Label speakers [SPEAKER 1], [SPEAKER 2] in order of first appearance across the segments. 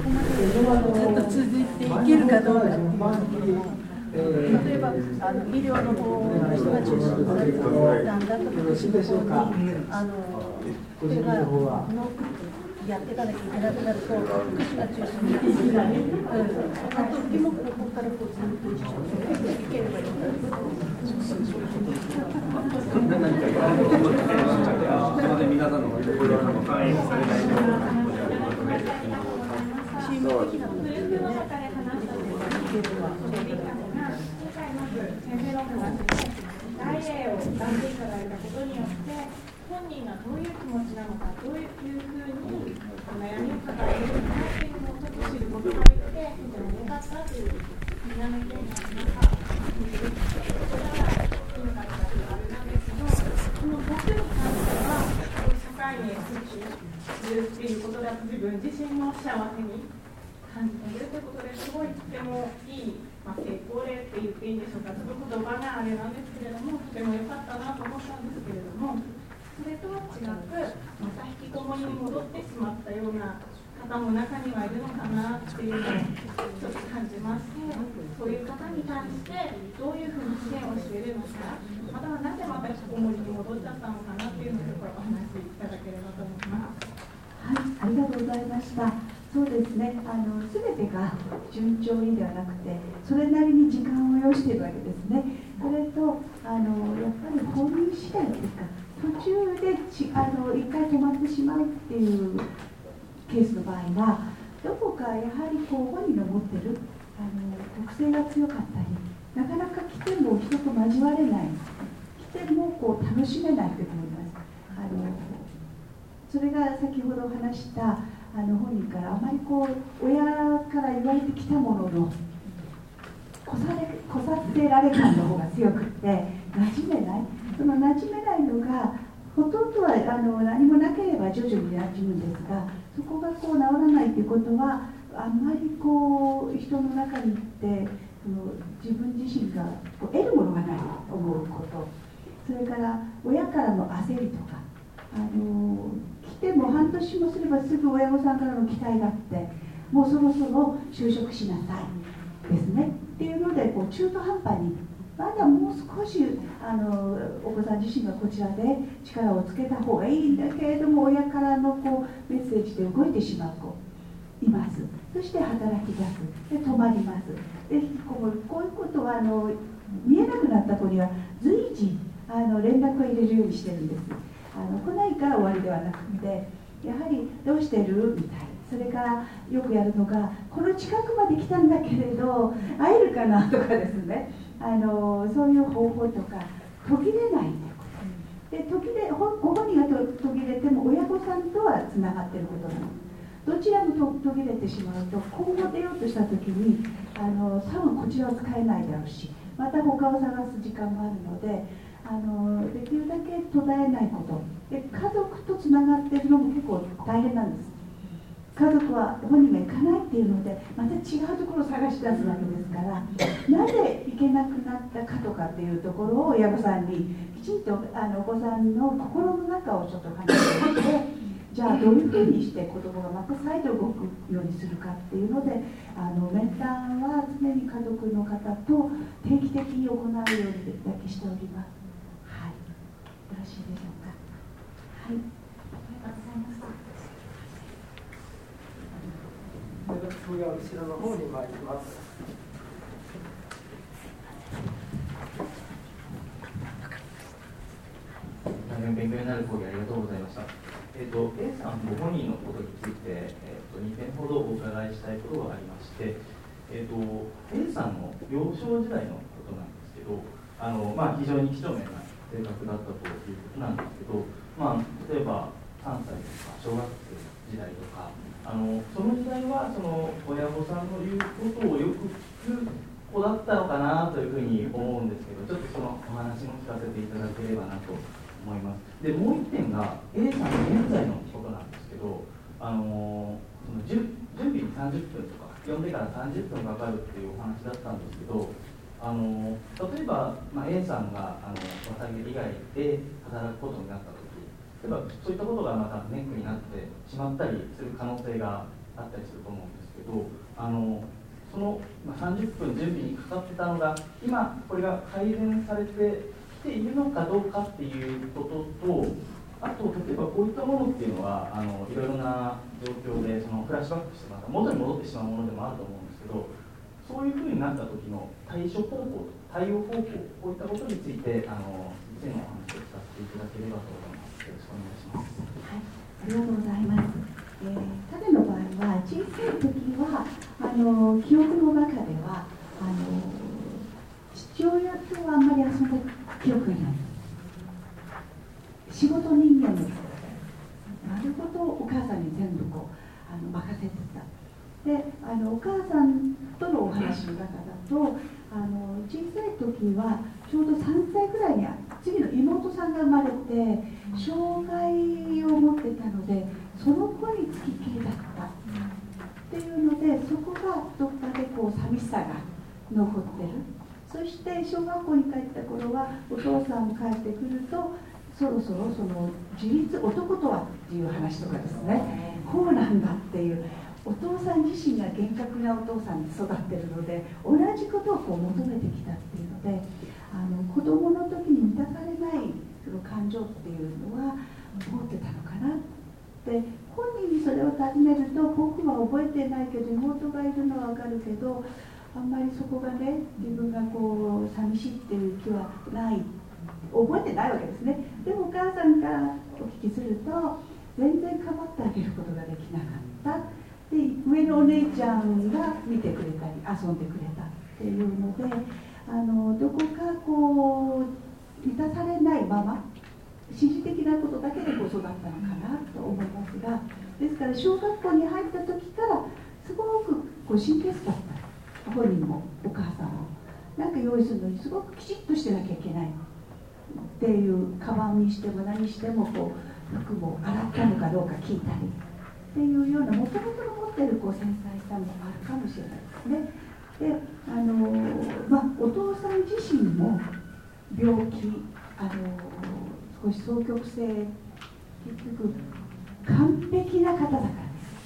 [SPEAKER 1] こまでずっと続いていけるかどうかっていうところ。例えば医療の方の人が中心になるだんだんと福祉の方に手がやっていかなきゃいけなくなると福祉が中心になっていけない、あと時もここからこうずっと一緒にいければいいんだけど。
[SPEAKER 2] 皆さんのご協力も反映されないチ
[SPEAKER 1] ーム的なことですよね。
[SPEAKER 3] 先生の話で大例を出していただいたことによって本人がどういう気持ちなのか、どういうふうに悩みを抱えているのかというのをちょっと知ることができて、とても良かったというみんなの意見がありました。それがいいのかというあれなんですけど、この僕に関しては社会に復帰するっていうことで自分自身も幸せに感じているということですごいとてもいい。成功例って言っていいんでしょうか、ちょっと言葉があれなんですけれども、とても良かったなと思ったんですけれども、それとは違く、また引きこもりに戻ってしまったような方も中にはいるのかなっていうのをちょっと感じまして、そういう方に対してどういうふうに支援をしているのか、またはなぜまた引きこもりに戻っちゃったのかなっていうのをお話しいただければと思います。
[SPEAKER 4] はい、ありがとうございました。そうですね、全てが順調にではなくて、それなりに時間を要しているわけですね。それとやっぱり本人次第というか、途中で一回止まってしまうっていうケースの場合は、どこかやはり本人の持っている特性が強かったり、なかなか来ても人と交われない、来ても楽しめないと思います。それが先ほど話した本人からあまり親から言われてきたもののこさせられ感の方が強くって馴染めない、その馴染めないのがほとんどは何もなければ徐々に馴染むんですが、そこが治らないということはあんまり人の中に行って自分自身が得るものがないと思うこと、それから親からの焦りとか来ても半年もすればすぐ親御さんからの期待があって、もうそろそろ就職しなさいですねっていうので中途半端にまだもう少しお子さん自身がこちらで力をつけた方がいいんだけれども、親からのメッセージで動いてしまう子います。そして働き出す、で止まります、で引きこもる。こういうことは見えなくなった子には随時連絡を入れるようにしてるんです。来ないから終わりではなくて、やはりどうしてるみたい。それからよくやるのが、この近くまで来たんだけれど会えるかなとかですね、そういう方法とか途切れないで、ご本人が途切れても親御さんとはつながっていることなの。どちらも途切れてしまうと今後出ようとした時に多分こちらを使えないだろうし、また他を探す時間もあるので、できるだけ途絶えないことで、家族とつながっているのも結構大変なんです。家族は本人が行かないっていうのでまた違うところを探し出すわけですから、なぜ行けなくなったかとかっていうところを親御さんにきちんとお子さんの心の中をちょっと考えていて、じゃあどういうふうにして子どもがまた再度動くようにするかっていうので、面談は常に家族の方と定期的に行うようにだけしております。はい、よろしいでしょうか。はい、ありがとうございます。
[SPEAKER 5] 次は後ろの方に参ります。
[SPEAKER 2] 大変勉強になる講義ありがとうございました。A さんご本人のことについて、2点ほどお伺いしたいことがありまして、A さんの幼少時代のことなんですけど、非常に几帳面な性格だったということなんですけど、例えば3歳とか小学生時代とか、その時代はその親御さんの言うことをよく聞く子だったのかなというふうに思うんですけど、ちょっとそのお話も聞かせていただければなと思います。で、もう一点が A さんの現在のことなんですけど、その準備に30分とか呼んでから30分かかるっていうお話だったんですけど、例えば、A さんがわさげ以外で働くことになったとき、例えばそういったことがまたネックになってしまったりする可能性があったりすると思うんですけど、 その30分準備にかかってたのが今これが改善されてきているのかどうかっていうことと、あと例えばこういったものっていうのはいろいろな状況でそのフラッシュバックしてまた元に戻ってしまうものでもあると思うんですけど、そういうふうになった時の対処方法、対応方法、こういったことについて以前のお話を聞かせていただければと思います。よろしくお願いします。
[SPEAKER 4] はい、ありがとうございます。彼の場合は小さい時は記憶の中では父親とはあんまり遊んだ記憶がない。仕事人間の丸ごとお母さんに全部任せてた。でお母さんとのお話の中だと小さい時はちょうど3歳ぐらいに次の妹さんが生まれて障害を持ってたので、その子につきっきりだったっていうので、そこがどっかで寂しさが残ってる。そして小学校に帰った頃はお父さん帰ってくるとそろそろその自立男とはっていう話とかですね、こうなんだっていう、お父さん自身が厳格なお父さんに育ってるので同じことを求めてきたっていうので、子供の時に満たされないその感情っていうのは持ってたのかなって、本人にそれを尋ねると僕は覚えてないけど妹がいるのは分かるけどあんまりそこがね自分が寂しいっていう気はない、覚えてないわけですね。でもお母さんからお聞きすると全然構ってあげることができなかった。で上のお姉ちゃんが見てくれたり遊んでくれたっていうのでどこか満たされないまま心理的なことだけで育ったのかなと思いますが、ですから小学校に入った時からすごく神経質だった。本人もお母さんもなんか用意するのにすごくきちっとしてなきゃいけないっていう、カバンにしても何しても服も洗ったのかどうか聞いたりっていうようなもともと持っている繊細さもあるかもしれないですね。でお父さん自身も病気少し双極性、結局完璧な方だからです。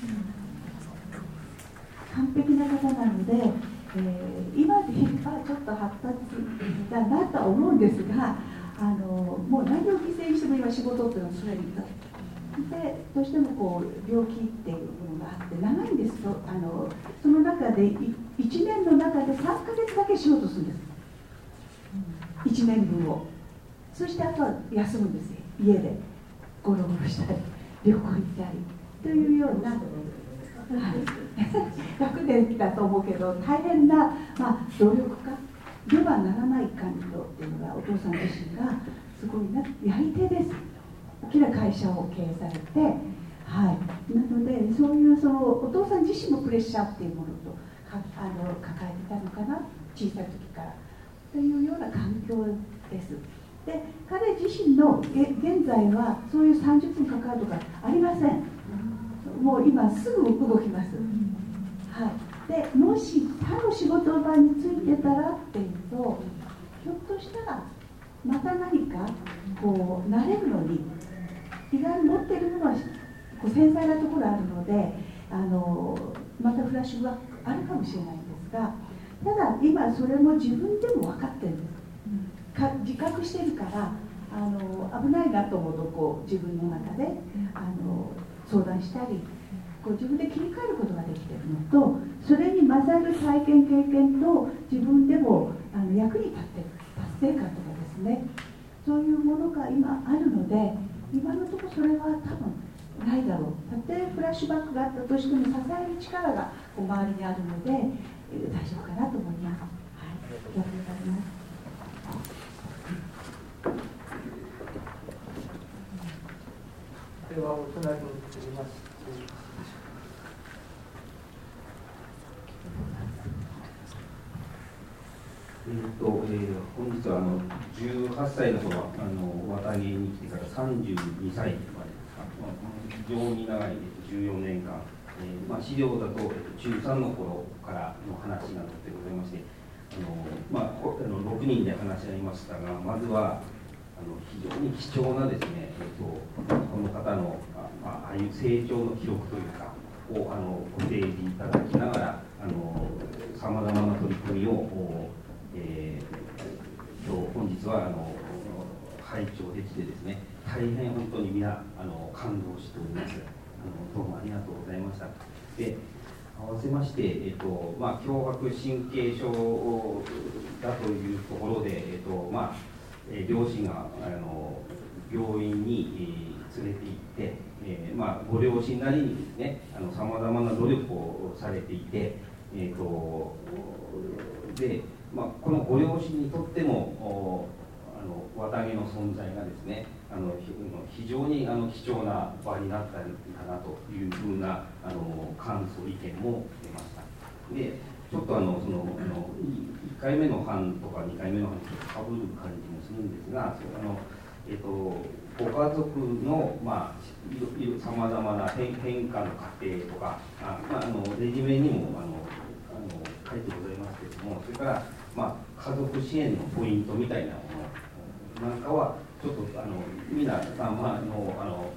[SPEAKER 4] 完璧な方なので、今で言えばちょっと発達だなとは思うんですがもう何を犠牲にしても今仕事っていうのはそれにでどうしても病気っていうものがあって長いんですとその中で1年の中で3ヶ月だけ仕事するんです。1年分を。そしてあとは休むんですよ。家でゴロゴロしたり旅行行ったりというような、楽でだと思うけど大変な、努力家ではならない環境っていうのがお父さん自身がすごいやり手です。大きな会社を経営されて、なのでそういうお父さん自身もプレッシャーっていうものと抱えてたのかな、小さい時からというような環境です。で彼自身の現在はそういう30分かかるとかありません。もう今すぐ動きます。でもし他の仕事場についてたらっていうとひょっとしたらまた何か慣れるのに意外に持っているものは繊細なところあるのでまたフラッシュバックあるかもしれないんですが、ただ今それも自分でも分かってるんです。自覚してるから危ないなと思うと自分の中で相談したり自分で切り替えることができているのと、それに勝る体験経験と自分でも役に立っている達成感とかですね、そういうものが今あるので今のところそれは多分ないだろう。たとえフラッシュバックがあったとしても支える力が周りにあるので大丈夫かなと思います。ありがとうございます。
[SPEAKER 5] ではお隣に移ります。
[SPEAKER 6] 本日は18歳の頃渡りに来てから32歳までですか、非常に長い14年間、資料だと中3の頃からの話なのでございまして、6人で話し合いましたが、まずは非常に貴重なですね、この方のああいう成長の記録というかご提示いただきながらさまざまな取り組みを本日は拝聴できてですね、大変本当に皆感動しております。どうもありがとうございました。で、合わせまして、強迫神経症だというところで、両親が病院に連れて行って、ご両親なりにですね、さまざまな努力をされていて、で、このご両親にとっても綿毛の存在がですね、非常に貴重な場になったんだなというふうな感想意見も出ました。で、ちょっと1回目の班とか2回目の班とかぶる感じもするんですが、ご家族のさまざまな変化の過程とか、レジュメにも書いてございますけれども、それから家族支援のポイントみたいなものなんかはちょっと皆様の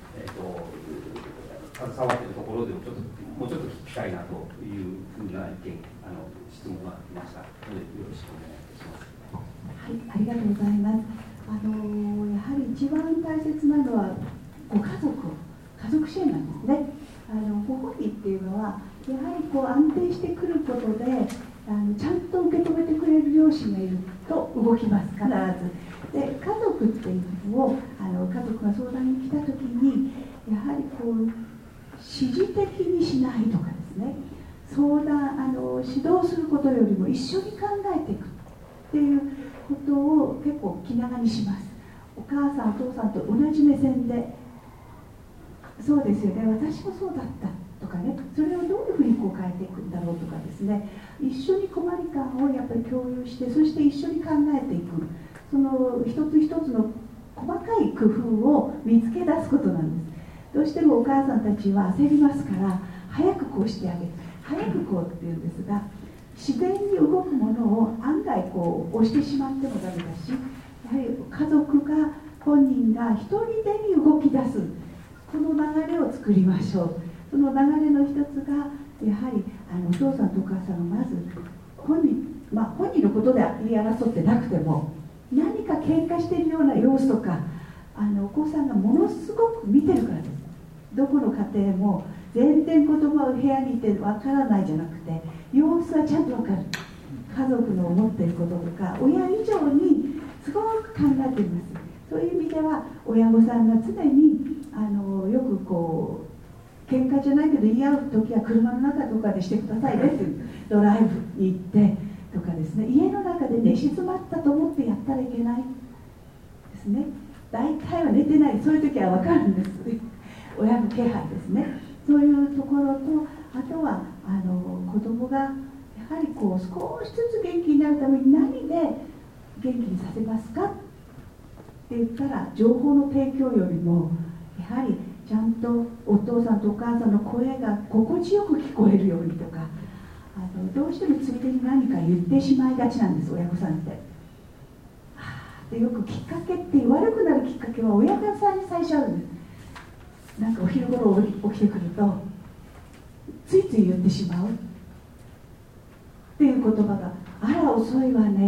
[SPEAKER 6] 携わっているところでももうちょっと聞きたいなというふうな意見質問がありましたので、よろしくお願いいたします。
[SPEAKER 4] はい、ありがとうございます。やはり一番大切なのはご家族支援なんですね。ご本人っていうのはやはり安定してくることでちゃんと受け止めてくれる両親がいると動きます、必ず。で、家族っていうのを家族が相談に来た時にやはり指示的にしないとかですね、指導することよりも一緒に考えていくっていうことを結構気長にします。お母さんお父さんと同じ目線で、そうですよね、私もそうだったとかね、それをどういうふうに変えていくんだろうとかですね、一緒に困り感をやっぱり共有して、そして一緒に考えていく、その一つ一つの細かい工夫を見つけ出すことなんです。どうしてもお母さんたちは焦りますから、早くこうしてあげる、早くこうっていうんですが、自然に動くものを案外押してしまってもダメだし、やはり家族が本人が一人でに動き出す、この流れを作りましょう。その流れの一つがやはりお父さんとお母さんがまず本人のことで言い争ってなくても、何か喧嘩しているような様子とかお子さんがものすごく見てるからです。どこの家庭も全然子供は部屋にいてわからないじゃなくて、様子はちゃんとわかる。家族の思っていることとか親以上にすごく考えています。そういう意味では親御さんが常によく喧嘩じゃないけど言い合う時は車の中とかでしてくださいねってドライブに行ってとかですね、家の中で寝静まったと思ってやったらいけないですね。大体は寝てない、そういう時は分かるんです親の気配ですね。そういうところと、あとは子供がやはり少しずつ元気になるために何で元気にさせますかって言ったら、情報の提供よりもやはりちゃんとお父さんとお母さんの声が心地よく聞こえるようにとか、どうしてもついでに何か言ってしまいがちなんです、親御さんって。でよくきっかけって悪くなるきっかけは親御さんに最初あるんです。なんかお昼頃起きてくるとついつい言ってしまうっていう言葉が、あら遅いわね、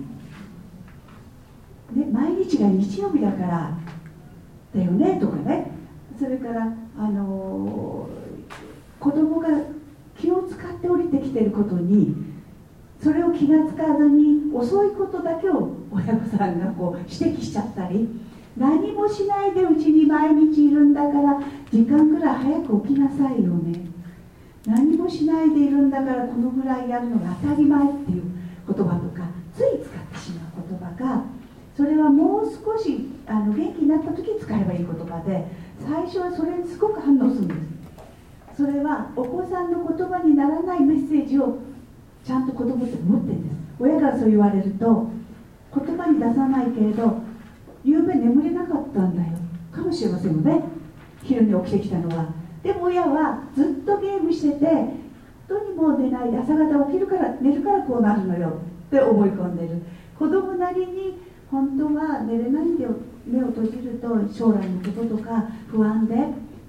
[SPEAKER 4] 毎日が日曜日だからだよねとかね、それから子供が気を使って降りてきていることにそれを気がつかずに遅いことだけを親御さんが指摘しちゃったり、何もしないでうちに毎日いるんだから時間くらい早く起きなさいよね、何もしないでいるんだからこのぐらいやるのが当たり前っていう言葉とかつい使ってしまう言葉が、それはもう少し元気になった時に使えばいい言葉で、最初はそれにすごく反応するんです。それはお子さんの言葉にならないメッセージをちゃんと子供って持ってるんです。親からそう言われると言葉に出さないけれど、夕べ眠れなかったんだよかもしれませんよね、昼に起きてきたのは。でも親はずっとゲームしてて、本当にもう寝ないで朝方起きるから寝るからこうなるのよって思い込んでる。子供なりに本当は寝れないで目を閉じると将来のこととか不安で、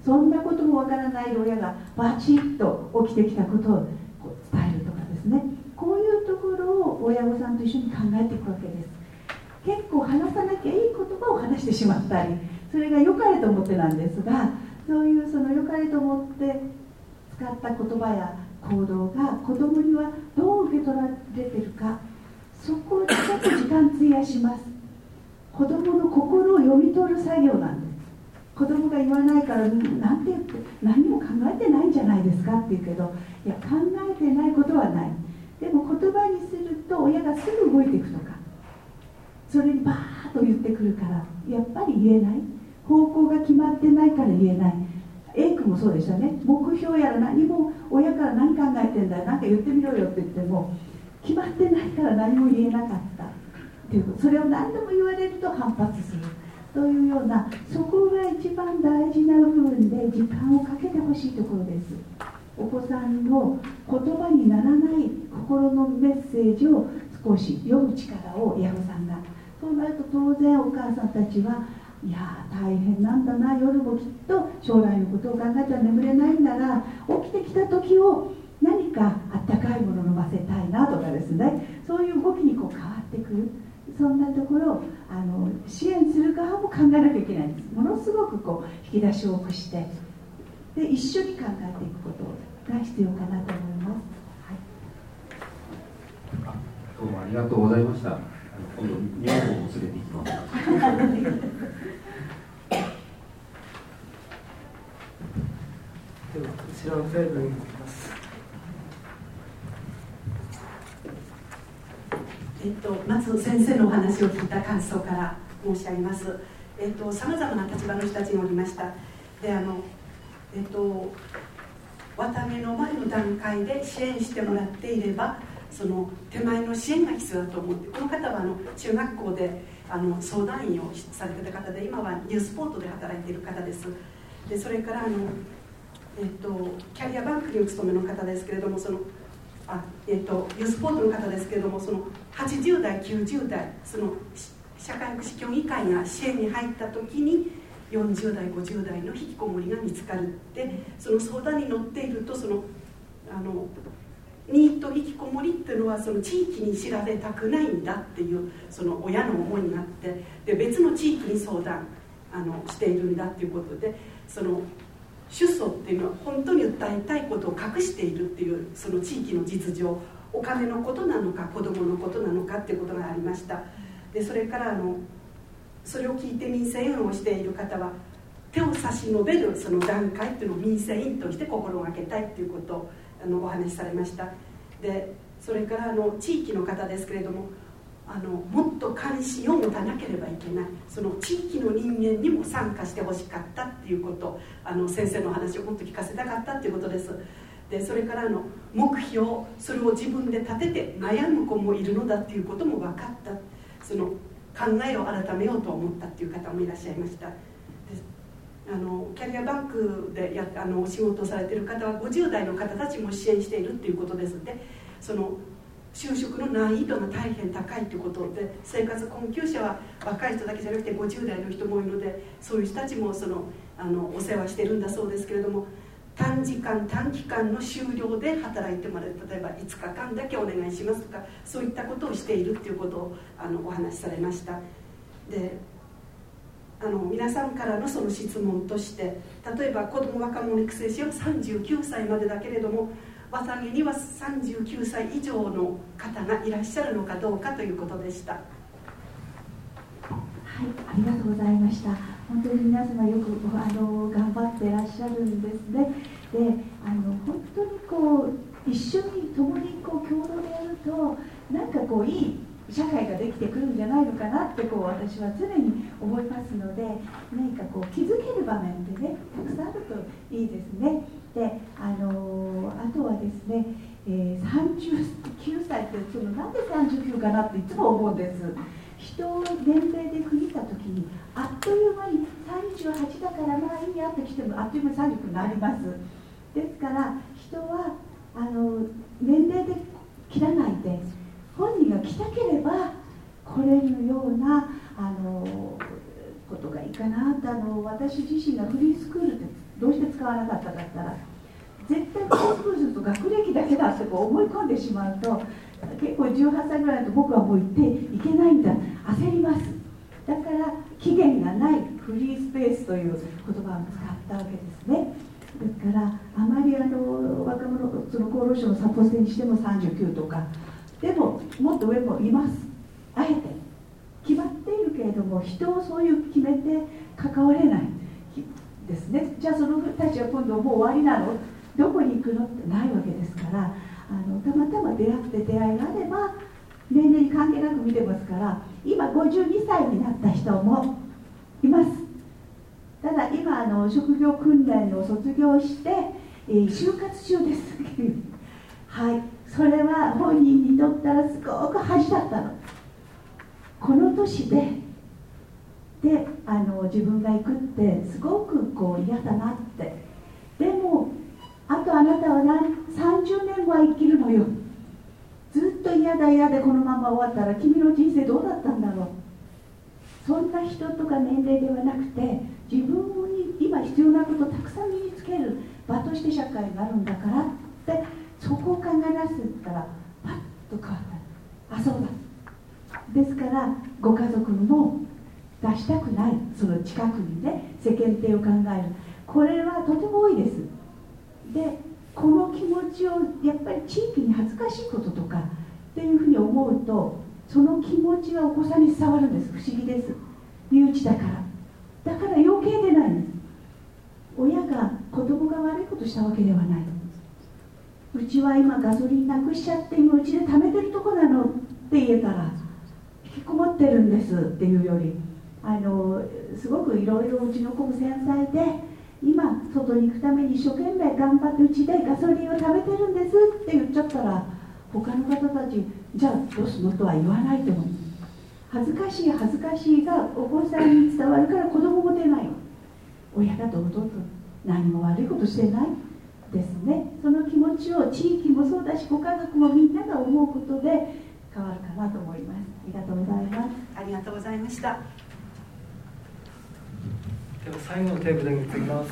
[SPEAKER 4] そんなこともわからない親がバチッと起きてきたことをこう伝えるとかですね、こういうところを親御さんと一緒に考えていくわけです。結構話さなきゃいい言葉を話してしまったり、それが良かれと思ってなんですが、そういうその良かれと思って使った言葉や行動が子供にはどう受け取られてるか、そこをちょっと時間費やします。子供の心を読み取る作業なんです。子供が言わないからなんて言って何も考えてないんじゃないですかって言うけど、いや考えてないことはない。でも言葉にすると親がすぐ動いていくとか、それにバーッと言ってくるからやっぱり言えない、方向が決まってないから言えない。 A 君もそうでしたね。目標やら何も親から何考えてんだよ、何か言ってみろよって言っても決まってないから何も言えなかったっていう、それを何度も言われると反発するというような、そこが一番大事な部分で時間をかけてほしいところです。お子さんの言葉にならない心のメッセージを少し読む力を親御さんが、そうなると当然お母さんたちはいや大変なんだな、夜もきっと将来のことを考えたら眠れないんだな、起きてきた時を何かあったかいもの飲ませたいなとかですね、そういう動きにこう変わってくる、そんなところを支援する側も考えなきゃいけないんです。ものすごくこう引き出しを多くしてで一緒に考えていくことが必要かなと思います。
[SPEAKER 6] はい、どうもありがとうございました。今度女房を連れて行きます。
[SPEAKER 5] ではこちらのテーブルに行きます。
[SPEAKER 7] まず先生のお話を聞いた感想から申し上げます。さまざまな立場の人たちにおりました。で綿毛の前の段階で支援してもらっていれば、その手前の支援が必要だと思って、この方は中学校で相談員をされていた方で、今はニュースポートで働いている方です。でそれからキャリアバンクにお勤めの方ですけれども、ユースポートの方ですけれども、その80代90代その社会福祉協議会が支援に入った時に40代50代の引きこもりが見つかるって、その相談に乗っていると、そのニート引きこもりっていうのはその地域に知られたくないんだっていうその親の思いがあって、で別の地域に相談しているんだっていうことで、その主訴っていうのは本当に訴えたいことを隠しているっていう、その地域の実情、お金のことなのか子どものことなのかっていうことがありました。でそれからそれを聞いて民生委員をしている方は、手を差し伸べるその段階っていうのを民生委員として心がけたいっていうことをお話しされました。でそれから地域の方ですけれども、もっと関心を持たなければいけない、その地域の人間にも参加してほしかったっていうこと、先生の話をもっと聞かせたかったっていうことです。でそれから目標、それを自分で立てて悩む子もいるのだっていうことも分かった、その考えを改めようと思ったっていう方もいらっしゃいました。キャリアバンクでお仕事をされている方は50代の方たちも支援しているっていうことですので、その就職の難易度が大変高いということで、生活困窮者は若い人だけじゃなくて50代の人も多いので、そういう人たちもお世話してるんだそうですけれども、短時間短期間の就業で働いてもらう、例えば5日間だけお願いしますとか、そういったことをしているっていうことをお話しされました。で皆さんからのその質問として、例えば子ども若者育成支援は39歳までだけれども、綿毛には39歳以上の方がいらっしゃるのかどうかということでした。
[SPEAKER 4] はい、ありがとうございました。本当に皆様よく頑張っていらっしゃるんですね。で本当にこう一緒に共に共同でやると、なんかいい社会ができてくるんじゃないのかなって私は常に思いますので、何か気づける場面ってね、たくさんあるといいですね。であとはですね、39歳ってなんで39かなっていつも思うんです。人を年齢で区切った時にあっという間に38だからまあいいやって来てもあっという間に39になります。ですから人は年齢で切らないで、本人が来たければ来れるようなことがいいかなと、私自身がフリースクールでどうして使わなかったかって言ったら、絶対高校生と学歴だけだってこう思い込んでしまうと、結構18歳ぐらいだと僕はもう行っていけないんだ、焦ります。だから期限がないフリースペースという言葉を使ったわけですね。ですからあまり若者、その厚労省のサポートにしても39とかでももっと上もいます。あえて決まっているけれども、人をそういう決めて関われないですね。じゃあその人たちは今度もう終わりなの、どこに行くのってないわけですから、たまたま出会って出会いがあれば年齢に関係なく見てますから、今52歳になった人もいます。ただ今職業訓練を卒業して、就活中ですはい、それは本人にとったらすごく恥だったの。この年で自分が行くってすごくこう嫌だなって。でもあとあなたは30年は生きるのよ。ずっと嫌だ嫌でこのまま終わったら君の人生どうだったんだろう。そんな人とか年齢ではなくて、自分に今必要なことをたくさん身につける場として社会があるんだからって、そこを考え出したらパッと変わった。あ、そうだ。ですからご家族も出したくない、その近くにね、世間体を考える、これはとても多いです。でこの気持ちをやっぱり地域に恥ずかしいこととかっていうふうに思うと、その気持ちがお子さんに伝わるんです。不思議です。身内だから余計出ないんです。親が子供が悪いことしたわけではない。うちは今ガソリンなくしちゃって今うちで貯めてるとこなのって言えたら、引きこもってるんですっていうより、すごくいろいろうちの子も繊細で、今外に行くために一生懸命頑張ってうちでガソリンを貯めてるんですって言っちゃったら、他の方たちじゃあどうするのとは言わないと思う。恥ずかしいがお子さんに伝わるから子供も出ない。親が堂々と何も悪いことしてないですね。その気持ちを地域もそうだし、ご家族もみんなが思うことで変わるかなと思います。ありがとうございます。
[SPEAKER 7] ありがとうございました。
[SPEAKER 5] では最後のテーブルに移ります。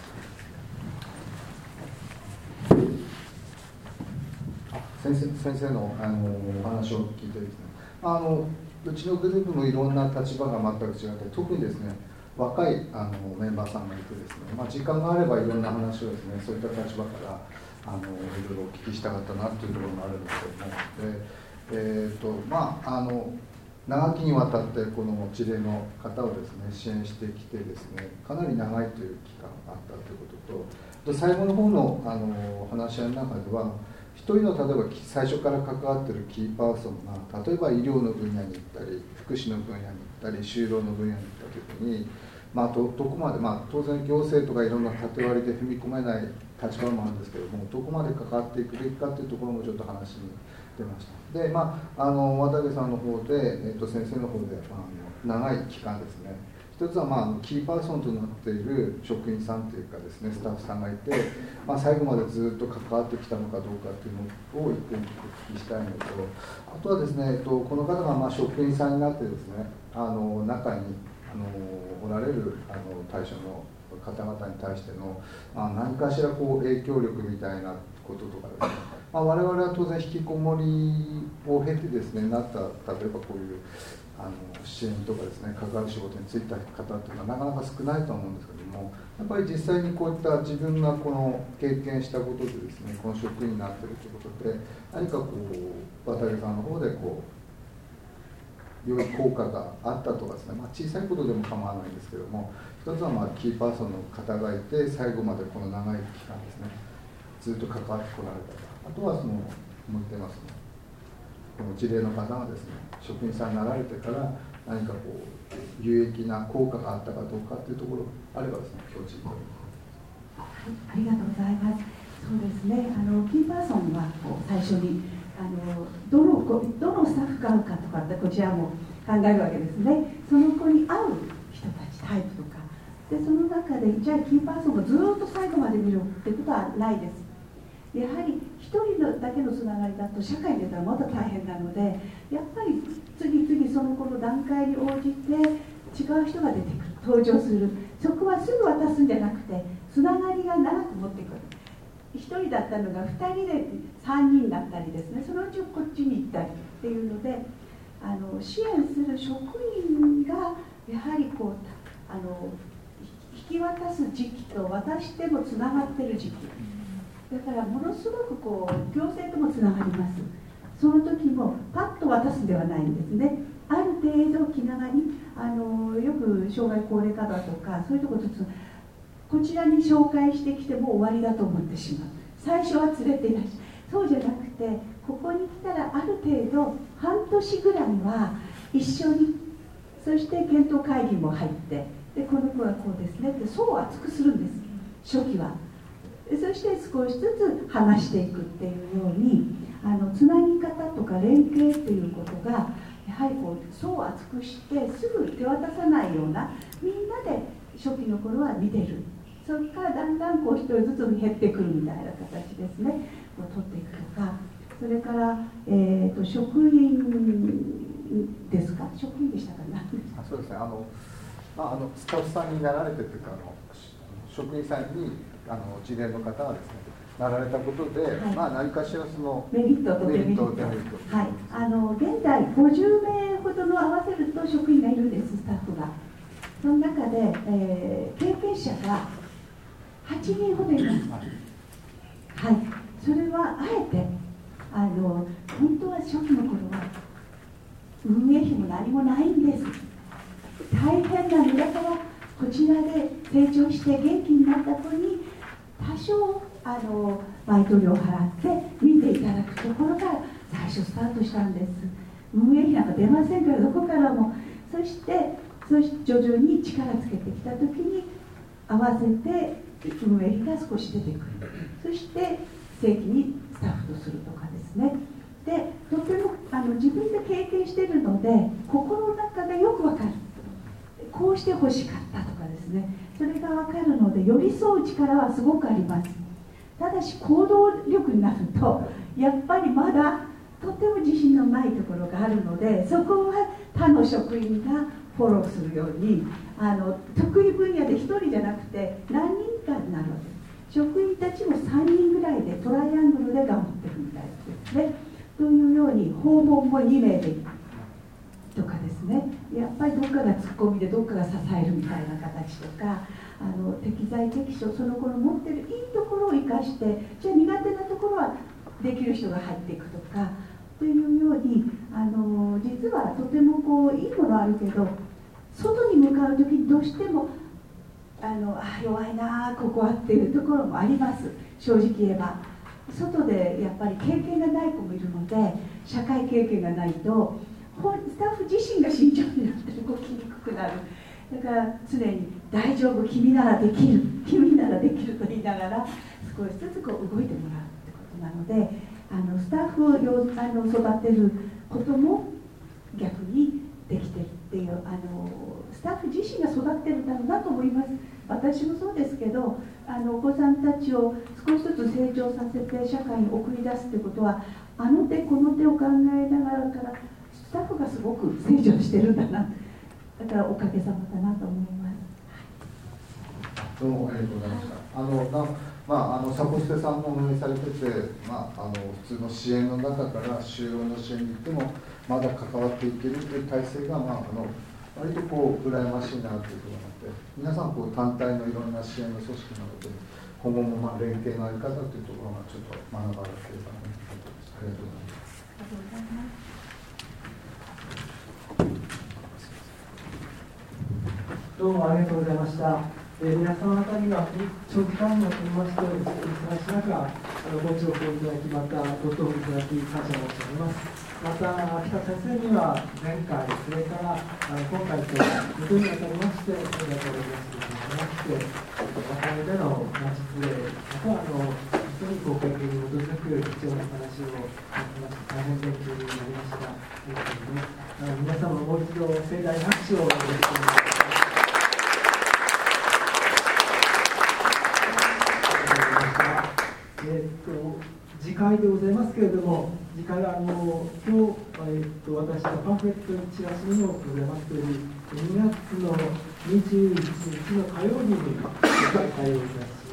[SPEAKER 8] 先生のお話を聞いてですね、うちのグループもいろんな立場が全く違って、特にですね若いメンバーさんがいてですね、時間があればいろんな話をですね、そういった立場からいろいろお聞きしたかったなというところがあるんですけども、長きにわたってこの事例の方をですね支援してきてですね、かなり長いという期間があったということと、最後の方の話し合いの中では、一人の例えば最初から関わっているキーパーソンが例えば医療の分野に行ったり、福祉の分野に行ったり、就労の分野に行った時に、どこまで、当然行政とかいろんな縦割りで踏み込めない立場もあるんですけども、どこまで関わっていくべきかというところもちょっと話に出ました。で、渡部さんの方で、先生の方で長い期間ですね、一つはキーパーソンとなっている職員さんというかですね、スタッフさんがいて、最後までずっと関わってきたのかどうかというのを一点お聞きしたいのと、あとはですね、この方が職員さんになってですね、中におられる対象の方々に対しての、何かしら影響力みたいなこととかですね、我々は当然引きこもりを経てですねなった、例えばこういう支援とかですね、関わる仕事に就いた方っていうのはなかなか少ないと思うんですけども、やっぱり実際にこういった自分がこの経験したことでですね、この職員になっているということで、何か渡部さんの方で良い効果があったとかですね、小さいことでも構わないんですけども、一つはキーパーソンの方がいて、最後までこの長い期間ですね、ずっと関わってこられたと。あとは向いてますね、この事例の方がですね、職員さんになられてから何か有益な効果があったかどうかというところあればですね、教授に。
[SPEAKER 4] ありがとうございます。そうですね、キーパーソンは最初にどのスタッフが合うかとかってこちらも考えるわけですね。その子に合う人たち、タイプとかで、その中でじゃあキーパーソンがずっと最後まで見るってことはないです。やはり一人だけのつながりだと社会に出たらまた大変なので、やっぱり次々その子の段階に応じて違う人が出てくる、登場する。そこはすぐ渡すんじゃなくて、 つながりが長く持っていく。1人だったのが2人で3人だったりですね、そのうちこっちに行ったりっていうので、支援する職員がやはりこう引き渡す時期と渡してもつながってる時期だからものすごくこう行政ともつながります。その時もパッと渡すんではないんですね。ある程度気長によく障害高齢化だとかそういうところとこちらに紹介してきても終わりだと思ってしまう。最初は連れていらっしゃる。そうじゃなくてここに来たらある程度半年ぐらいは一緒に、そして検討会議も入ってでこの子はこうですねって層を厚くするんです初期は。そして少しずつ話していくっていうようにつなぎ方とか連携っていうことがやはりこう層を厚くしてすぐ手渡さないような、みんなで初期の頃は見てる、そこからだんだんこう一人ずつ減ってくるみたいな形ですねを取っていくとか、それから、職員ですか、職員でしたかね。
[SPEAKER 8] そうですね、スタッフさんになられてというか職員さんに事例の方がですねなられたことで、はい、何かしらその
[SPEAKER 4] メリットとデメリット、はい、現在50名ほどの合わせると職員がいるんです、スタッフが。その中で、経験者が8人ほどいます。はい、それはあえて本当は初期の頃は運営費も何もないんです。大変なのだからこちらで成長して元気になった子に多少バイト料を払って見ていただくところから最初スタートしたんです。運営費なんか出ませんからどこからも。そして徐々に力つけてきた時に合わせて運営費が少し出てくる。そして正規にスタッフとするとかですね。でとても自分で経験しているので心の中がよくわかる。こうしてほしかったとかですね、それが分かるので寄り添う力はすごくあります。ただし行動力になるとやっぱりまだとても自信のないところがあるので、そこは他の職員がフォローするように得意分野で1人じゃなくて何人かになるわけです。職員たちも3人ぐらいでトライアングルで頑張ってるみたいですね。というように訪問も2名でいくとかですね、やっぱりどっかがツッコミでどっかが支えるみたいな形とか適材適所、その子の持ってるいいところを生かして、じゃあ苦手なところはできる人が入っていくとかというように実はとてもこういいものあるけど外に向かう時にどうしても弱いなここはっていうところもあります。正直言えば外でやっぱり経験がない子もいるので、社会経験がないとスタッフ自身が慎重になって動きにくくなる。だから常に大丈夫、君ならできる、君ならできると言いながら少しずつこう動いてもらうってことなので、スタッフを育てることも逆にできてるっていうスタッフ自身が育ってるんだろうなと思います。私もそうですけどお子さんたちを少しずつ成長させて社会に送り出すってことはあの手この手を考えながらからスタッフがすごく成長してるんだな、だからおかげさまだなと思います。
[SPEAKER 8] どうもありがとうございました。サポステさんも運営されてて、普通の支援の中から就労の支援に行ってもまだ関わっていけるという体制が、割とこう羨ましいなというところがあって、皆さんこう単体のいろんな支援の組織なので今後も連携の在り方というところがちょっと学ばれているかなということです。ありがとうございます。
[SPEAKER 4] ありがとうございます。
[SPEAKER 5] どうもありがとうございました。皆様方には長期間を取りまして忙しい中ご聴講いただき、またご投稿いただき感謝申し上げます。また北先生には前回、それから今回と2度にわたりましてありがとうございまして、若者での実例、また本当にご経験に基づく貴重な話を聞きまして、大変勉強になりました。皆様もう一度盛大な拍手をお願いします。次回でございますけれども、次回は今日、私のパンフレットのチラシにもございますとおり、2月の21日の火曜日に開催をいたします。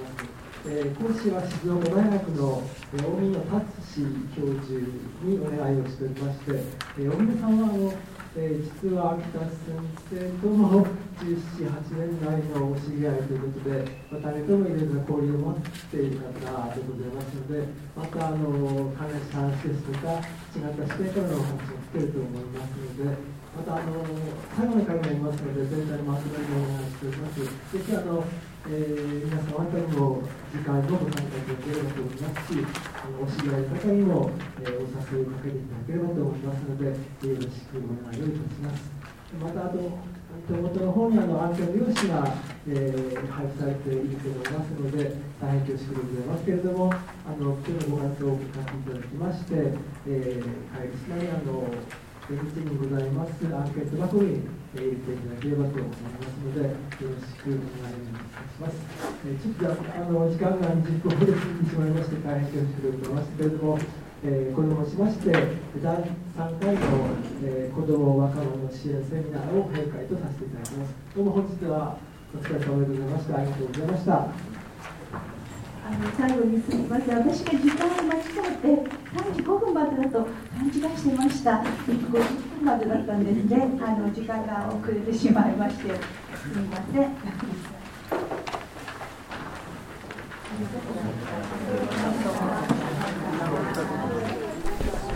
[SPEAKER 5] 講師は静岡大学の大峰達教授にお願いをしておりまして、大峰さんは実は秋田先生とも17、8年来のお知り合いということで、誰ともいろいろな交流を持っている方でございますので、また関連した話ですとか、違った視点からのお話をつけると思いますので、また最後の会になりますので、全体のまとめにお願いしております。ぜひ皆様方にも時間をご参加いただければと思いますし、お知り合いの方にも、お誘いをかけていただければと思いますので、よろしくお願いをいたします。また手元の方にアンケート用紙が、配布されていると思いますので、大変恐縮でございますけれども、今日のご感想を聞かせていただきまして、会議室内に出口にございますアンケート箱に入れていただければと思いますので、よろしくお願いいたします。ちょっと時間が20分ほど過ぎてしまいまして、大変恐縮でございますけれども、これをもちまして、第3回の、子ども若者支援セミナーを閉会とさせていただきます。どうも本日はお疲れ様でございました。ありがとうございました。
[SPEAKER 4] 最後にすみません、私が時間を間違えて3時5分までだと勘違いしてました。50分までだったんですね。時間が遅れてしまいまして、すみません。